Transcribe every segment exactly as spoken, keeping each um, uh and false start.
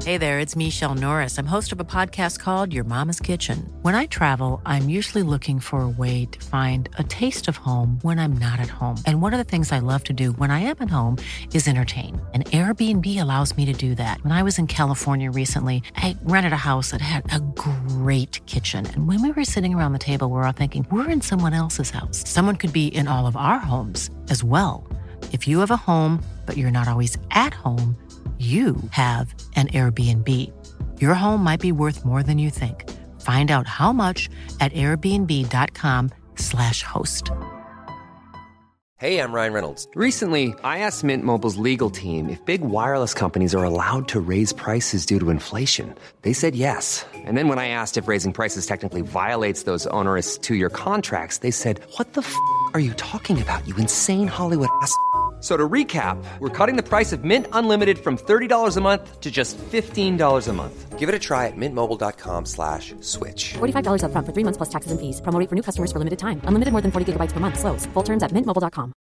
Hey there, it's Michelle Norris. I'm host of a podcast called Your Mama's Kitchen. When I travel, I'm usually looking for a way to find a taste of home when I'm not at home. And one of the things I love to do when I am at home is entertain. And Airbnb allows me to do that. When I was in California recently, I rented a house that had a great kitchen. And when we were sitting around the table, we were all thinking, we're in someone else's house. Someone could be in all of our homes as well. If you have a home, but you're not always at home, you have an Airbnb. Your home might be worth more than you think. Find out how much at airbnb.com slash host. Hey, I'm Ryan Reynolds. Recently, I asked Mint Mobile's legal team if big wireless companies are allowed to raise prices due to inflation. They said yes. And then when I asked if raising prices technically violates those onerous two-year contracts, they said, what the f*** are you talking about, you insane Hollywood ass f- So to recap, we're cutting the price of Mint Unlimited from thirty dollars a month to just fifteen dollars a month. Give it a try at mintmobile.com slash switch. forty-five dollars up front for three months plus taxes and fees. Promo rate for new customers for limited time. Unlimited more than forty gigabytes per month. Slows full terms at mint mobile dot com.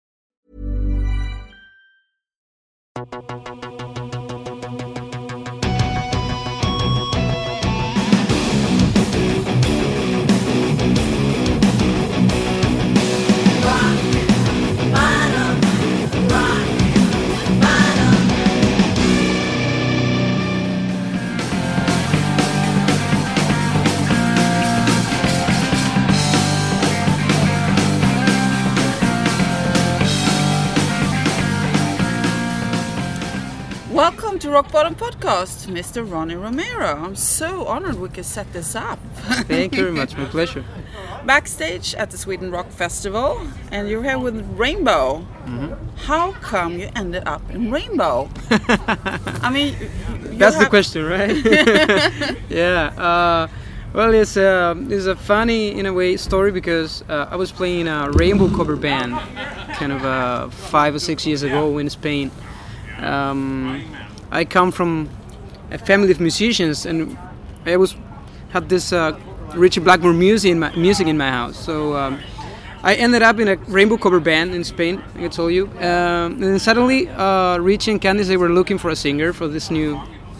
Welcome to Rock Bottom Podcast, Mister Ronnie Romero. I'm so honored we could set this up. Thank you very much, my pleasure. Backstage at the Sweden Rock Festival, and you're here with Rainbow. Mm-hmm. How come you ended up in Rainbow? I mean, that's have... the question, right? yeah. Uh, well, it's a it's a funny in a way story because uh, I was playing a Rainbow cover band, kind of uh, five or six years ago in Spain. Um, I come from a family of musicians, and I was had this uh, Ritchie Blackmore music in my music in my house. So um, I ended up in a Rainbow cover band in Spain, like I told you. Um, and then suddenly, uh, Ritchie and Candice, they were looking for a singer for this new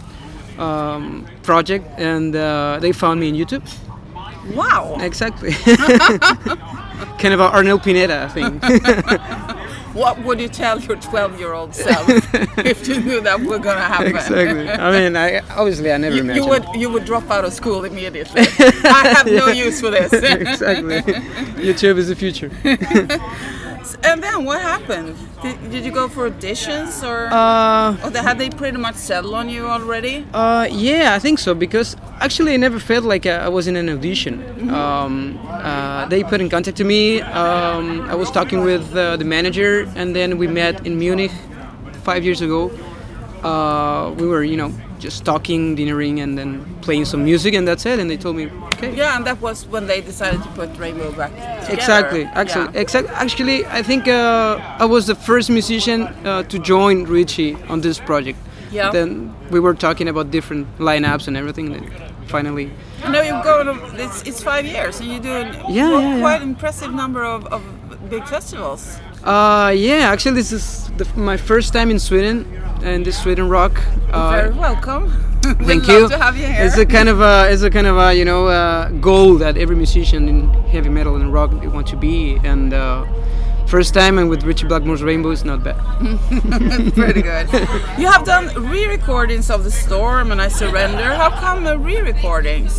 um, project, and uh, they found me on YouTube. Wow! Exactly. Kind of an Arnel Pineda thing. What would you tell your twelve-year-old self if you knew that were going to happen? Exactly. I mean, I obviously I never you, imagined. You would you would drop out of school immediately. I have no use for this. Exactly. YouTube is the future. And then what happened? Did, did you go for auditions, or, uh, or had they pretty much settled on you already? Uh, yeah, I think so, because actually I never felt like I was in an audition. Mm-hmm. Um, uh, they put in contact to me. Um, I was talking with uh, the manager, and then we met in Munich five years ago. Uh, we were, you know, just talking, dinnering, and then playing some music, and that's it. And they told me, okay. Yeah, and that was when they decided to put Rainbow back together. Exactly, actually, yeah. exactly. Actually, I think uh, I was the first musician uh, to join Ritchie on this project. Yeah. Then we were talking about different lineups and everything. And finally. I know you've gone. It's, it's five years, and you're doing yeah, well, yeah, quite yeah. impressive number of, of big festivals. Uh, yeah, actually, this is the, my first time in Sweden, and this Sweden Rock. Uh, Very welcome. Thank We'd you. love to have you here. It's a kind of a, it's a kind of a, you know, uh, goal that every musician in heavy metal and rock they want to be, and uh, first time and with Ritchie Blackmore's Rainbow is not bad. Pretty good. You have done re-recordings of The Storm and I Surrender. How come uh, re-recordings?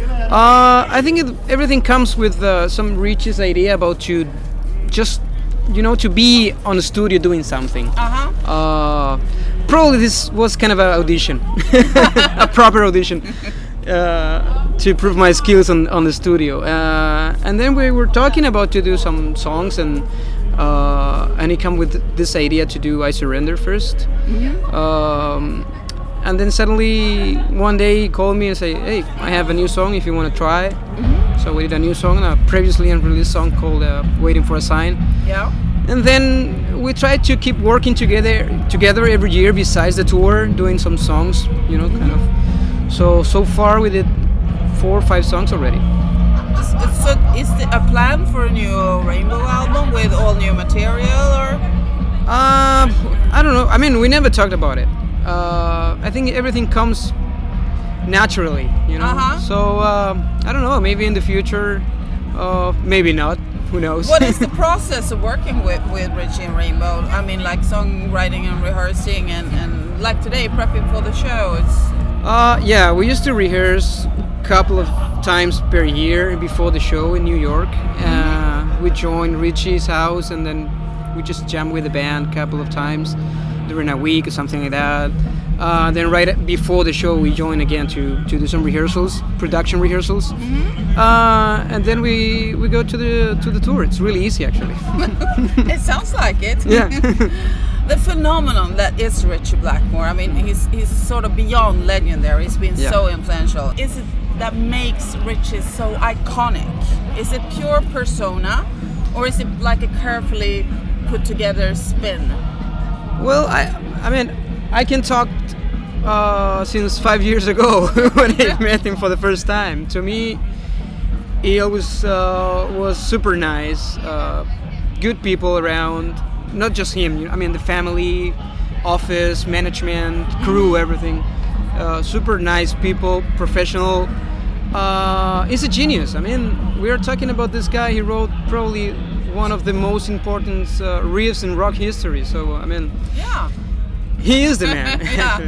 Uh, I think it, everything comes with uh, some Ritchie's idea about to just, you know, to be on the studio doing something. Uh-huh. Uh, probably this was kind of an audition, a proper audition, uh, to prove my skills on, on the studio. Uh, and then we were talking about to do some songs, and uh, and he came with this idea to do I Surrender first. Mm-hmm. Um, and then suddenly one day he called me and said, hey, I have a new song if you want to try. Mm-hmm. So we did a new song, a previously unreleased song called uh, Waiting for a Sign. Yeah. And then we tried to keep working together together every year besides the tour, doing some songs, you know, kind of. So, so far we did four or five songs already. So is there a plan for a new Rainbow album with all new material, or? Uh, I don't know. I mean, we never talked about it. Uh, I think everything comes naturally, you know. Uh-huh. So um, I don't know. Maybe in the future, uh, maybe not. Who knows? What is the process of working with, with Richie and Rainbow? I mean, like songwriting and rehearsing, and, and like today, prepping for the show. It's Uh, yeah, we used to rehearse a couple of times per year before the show in New York. Uh, we joined Richie's house, and then we just jammed with the band a couple of times during a week or something like that. Uh, then right before the show, we join again to, to do some rehearsals, production rehearsals, mm-hmm. uh, and then we we go to the to the tour. It's really easy, actually. It sounds like it. Yeah. The phenomenon that is Ritchie Blackmore. I mean, he's he's sort of beyond legendary. He's been Yeah. so influential. Is it that makes Ritchie so iconic? Is it pure persona, or is it like a carefully put together spin? Well, I I mean, I can talk uh, since five years ago when I met him for the first time. To me, he always uh, was super nice, uh, good people around. Not just him, you know, I mean the family, office, management, crew, everything. Uh, super nice people, professional. Uh, he's a genius. I mean, we are talking about this guy. He wrote probably one of the most important uh, riffs in rock history. So I mean, Yeah. he is the man. Yeah.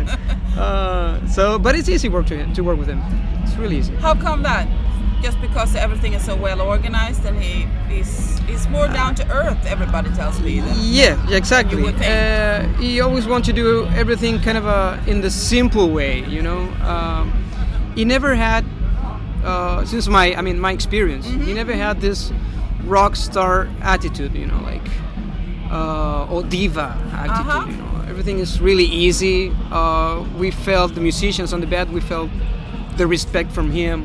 uh, so, but it's easy work to to work with him. It's really easy. How come that? Just because everything is so well organized, and he he's he's more down to earth. Everybody tells me that. Yeah, exactly. You would think. Uh, he always wants to do everything kind of uh, in the simple way, you know. Um, he never had, uh, since my, I mean, my experience, Mm-hmm. he never had this rock star attitude, you know, like, uh, or diva attitude, Uh-huh. you know. Everything is really easy. Uh, we felt, the musicians on the band, we felt the respect from him.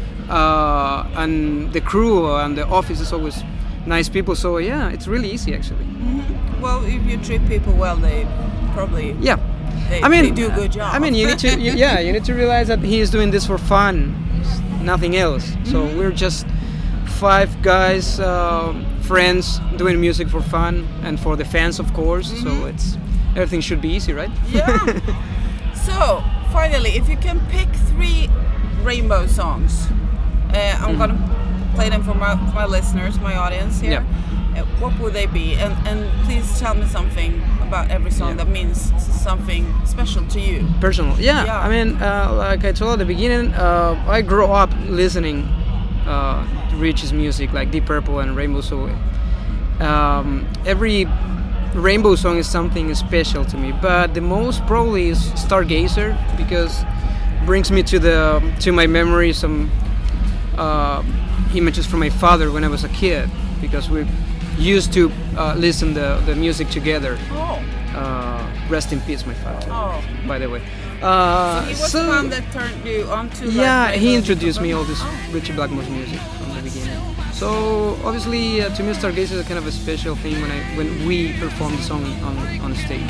Uh, and the crew and the office is always nice people, so yeah, it's really easy actually. Well, if you treat people well, they probably Yeah, they, I mean, they do a good job. I mean, you need to, you, yeah, you need to realize that he is doing this for fun, nothing else. So we're just five guys, uh, friends, doing music for fun and for the fans, of course. So it's everything should be easy, right? Yeah. So finally, if you can pick three Rainbow songs, uh, I'm gonna play them for my, for my listeners, my audience here. Yeah. Uh, what would they be? And and please tell me something about every song Yeah. that means something special to you. Personal, yeah. Yeah. I mean, uh, like I told at the beginning, uh, I grew up listening uh, to Richie's music, like Deep Purple and Rainbow. So um, every Rainbow song is something special to me. But the most probably is Stargazer, because it brings me to the to my memory some uh, images from my father when I was a kid, because we used to uh, listen the the music together. Oh. Uh, rest in peace, my father. Oh. By the way. Uh, He was so- the one that turned you onto. like, yeah, Rainbow he introduced me Deep all this Purple? Ritchie Blackmore's music from the beginning. So obviously, uh, to me, Stargazer is kind of a special thing when I when we perform the song on on stage.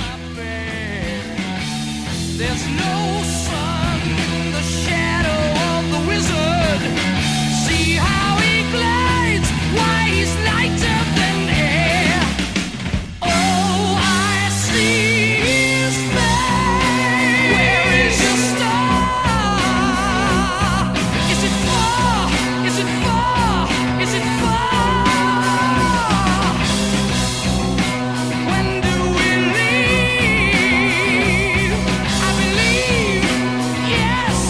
There's no sun in the shadow of the wizard. See how he glides, why he's lighter than air. Oh, I see his face. Where is your star? Is it far? Is it far? Is it far? When do we leave? I believe, yes,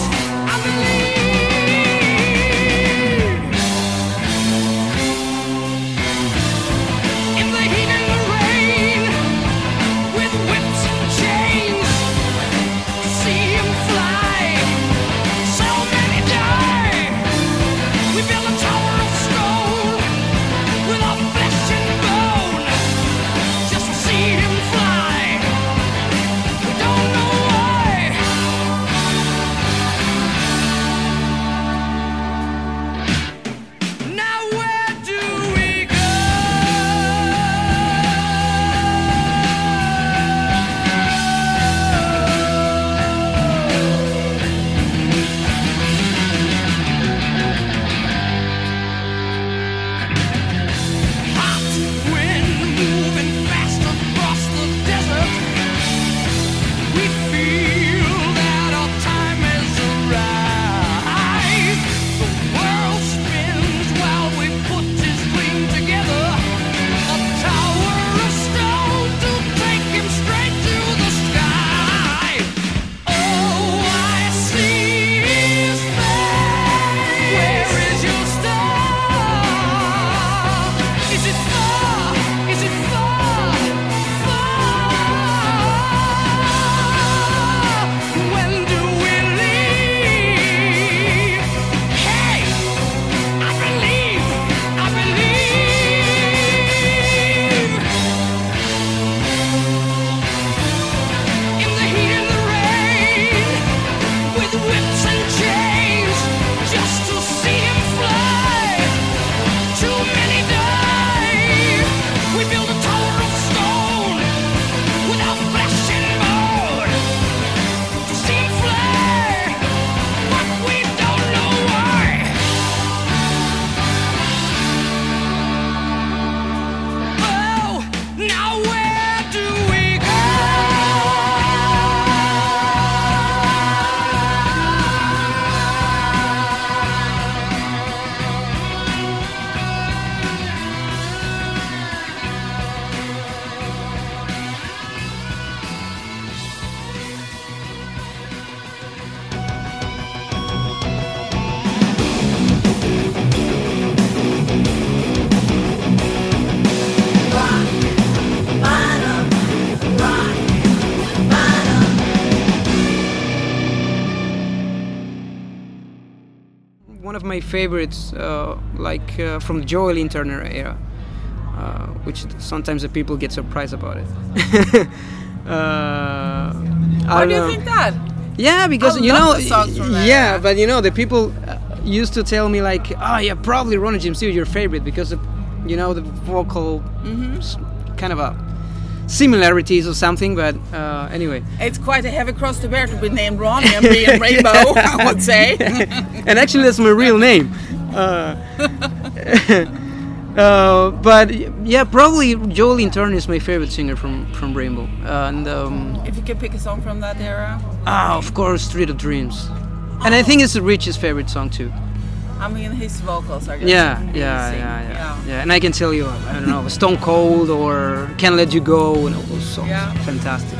of my favorites, uh, like uh, from the Joel Turner era, uh, which sometimes the people get surprised about it. uh, Why do you know. think that? Yeah, because I you love know, the songs from that yeah, era. but you know, the people uh, used to tell me like, oh yeah, probably Ronnie James Dio your favorite because, of, you know, the vocal Mm-hmm. s- kind of a similarities or something. But uh, anyway, It's quite a heavy cross to bear to be named Ronnie and be in Rainbow, I would say. and actually that's my real name. Uh, uh, but yeah, probably Joel Turner is my favorite singer from from Rainbow, uh, and um, If you could pick a song from that era, ah, of course, Street of Dreams, and I think it's Rich's favorite song too. I mean, his vocals are just Yeah, amazing. yeah, yeah, yeah, yeah. And I can tell you, I don't know, Stone Cold or Can't Let You Go, and all those songs. Yeah. Fantastic.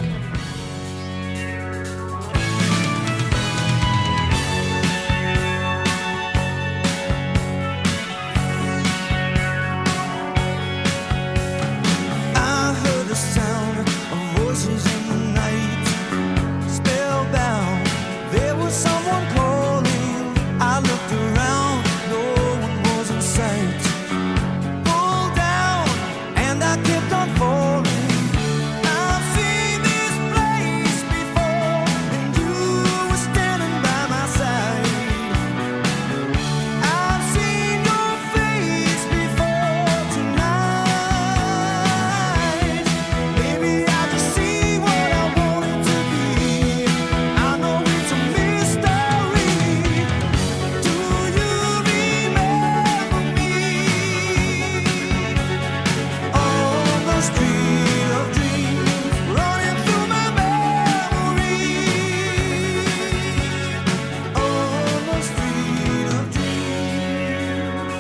I heard the sound of voices in the night, spellbound. There was someone calling. I looked around, no one was in sight. Pulled down, and I kept on falling. I've seen this place before, and you were standing by my side. I've seen your face before tonight. Maybe I just see what I want it to be. I know it's a mystery. Do you remember me? On the street of dreams, running through my memory. On the street of dreams.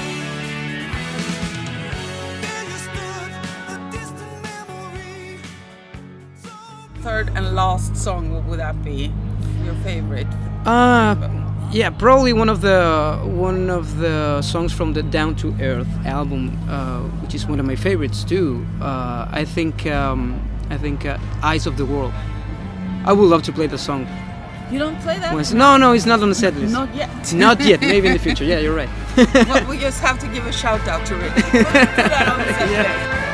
There you stood, a distant memory. Third and last song, what would that be? Your favorite? Uh, yeah, probably one of the one of the songs from the Down to Earth album, uh, which is one of my favorites too. Uh, I think um, I think uh, Eyes of the World. I would love to play the song. You don't play that? Once. No, no, it's not on the set list. Not yet. Not yet. Maybe in the future. Yeah, you're right. Well, we just have to give a shout out to Rick. Put that on the set list.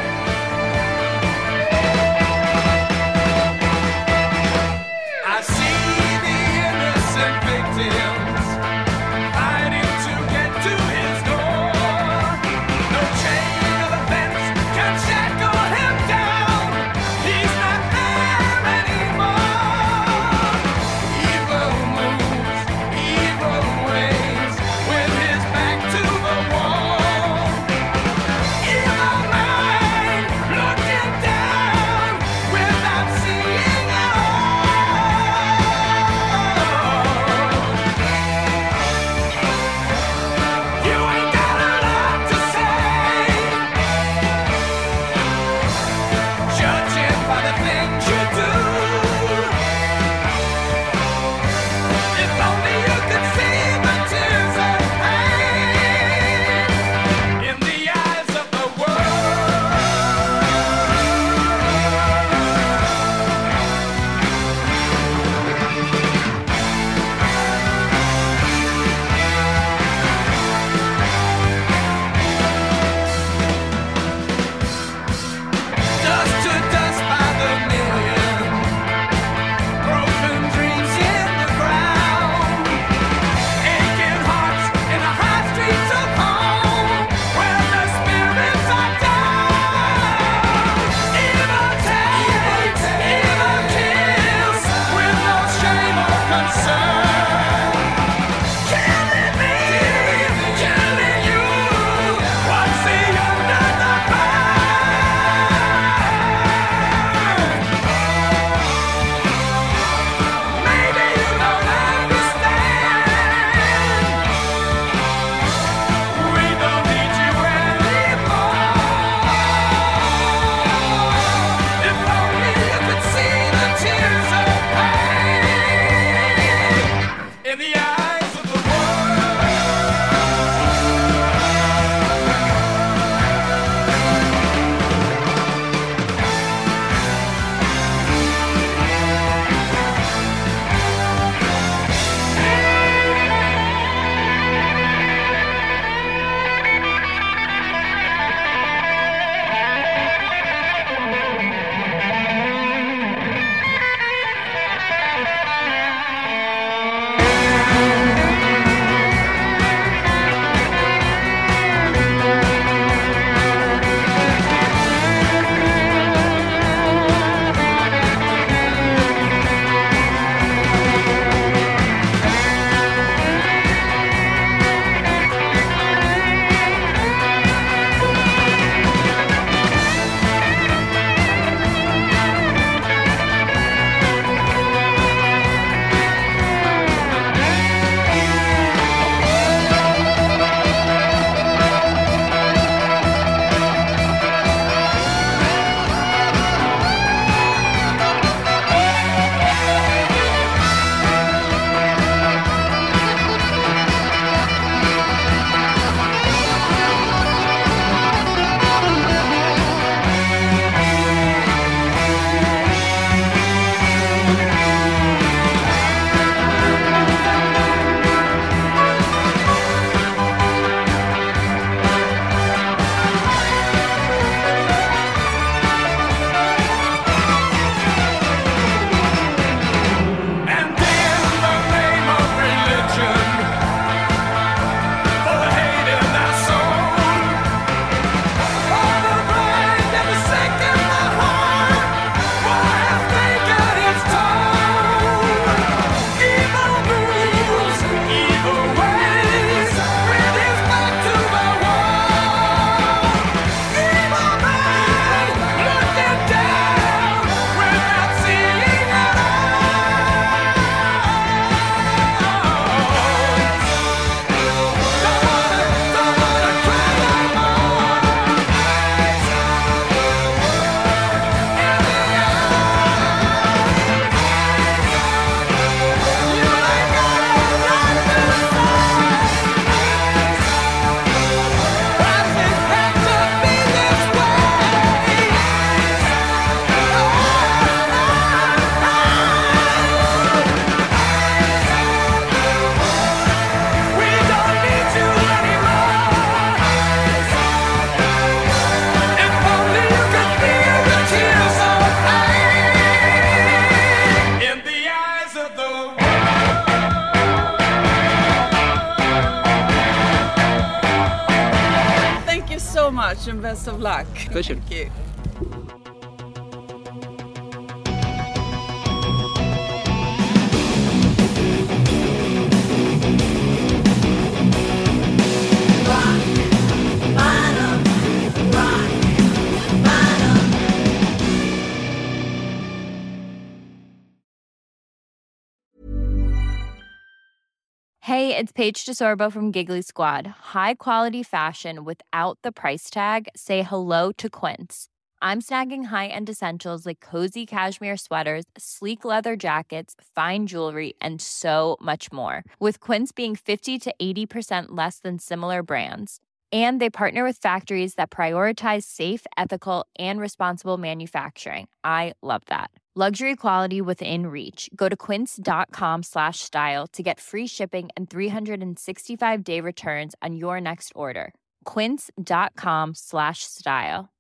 I see the innocent victims fighting to get to his door. No chain of events can shackle him down. He's not there anymore. Evil moves, evil ways, with his back to the wall. Evil man. much and best of luck. Pleasure. Thank you. Hey, it's Paige DeSorbo from Giggly Squad. High quality fashion without the price tag. Say hello to Quince. I'm snagging high-end essentials like cozy cashmere sweaters, sleek leather jackets, fine jewelry, and so much more. With Quince being fifty to eighty percent less than similar brands. And they partner with factories that prioritize safe, ethical, and responsible manufacturing. I love that. Luxury quality within reach. Go to quince.com slash style to get free shipping and three sixty-five day returns on your next order. Quince.com slash style.